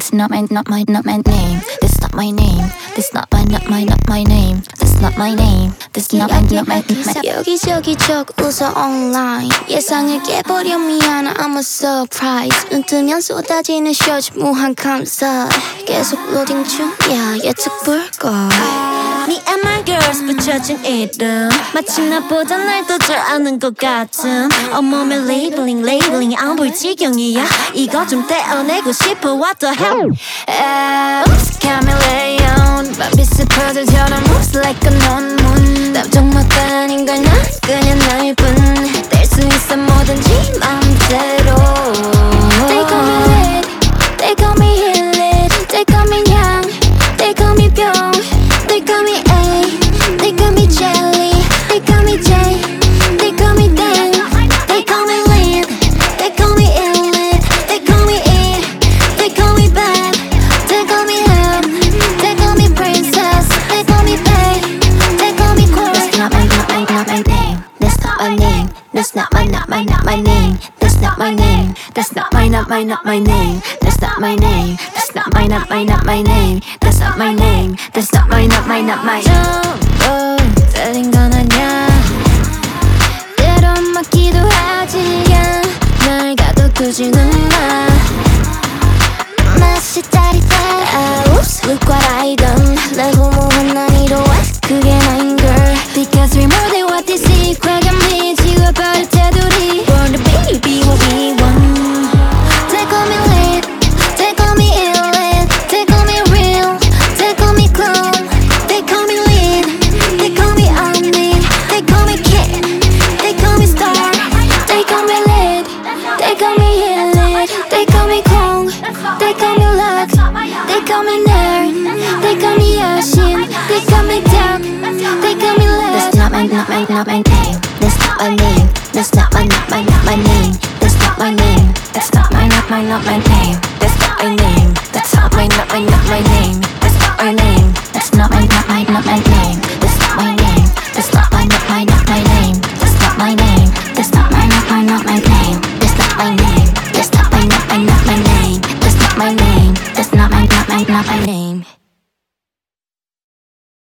That's not my name. That's not my name. That's not my name. That's not my name. That's not my 여기저기 적 웃어 online 예상을 깨버려 미안해 I'm a surprise 눈 뜨면 쏟아지는 쇼츠 무한 감사 계속 로딩 중이야 예측 불가 Me and my girls 붙여진 이름 마치 나보다 날 더 잘 아는 것 같음 온몸에 레이블링 안 보일 지경이야 이거 좀 떼어내고 싶어 What the hell Oops, chameleon 밤빛을 퍼들처럼 moves like a 논문 답정마가 아닌 걸 난 그냥 나일 뿐 뗄 수 있어 뭐든지 맘대로 They call me lit, they call me hit lit They call me 냥, they call me 병 They call me A, they call me jelly They call me J, they call me dang They call me lit, they call me ill lit They call me it, they call me bad They call me hell, they call me princess They call me bae, they call me queen That's not my name. That's not my name. That's not my name. That's not my name. That's not my name. That's not my name. That's not my name. That's not my name. That's not my 전부 틀린 건 아냐 때론 맞기도 하지 날 가둬두지는 마 맛이 짜릿해 Oops, look what I done 레고 모은 난이도 그게 나인 girl Because we're more than what they see 과감히 지워버릴 테두리 Born to be what we want They call me lit They call me ill lit They call me real They call me clone They call me lit They call me only They call me kid They call me star They call me lit They call me hit lit They call me clone They call me luck They call me nerd They call me 여신 They call me dumb They call me love That's not my name. That's not my name. That's not my name. That's not my name. That's not my name. That's not my name. That's not my name. That's not my name. That's not my name.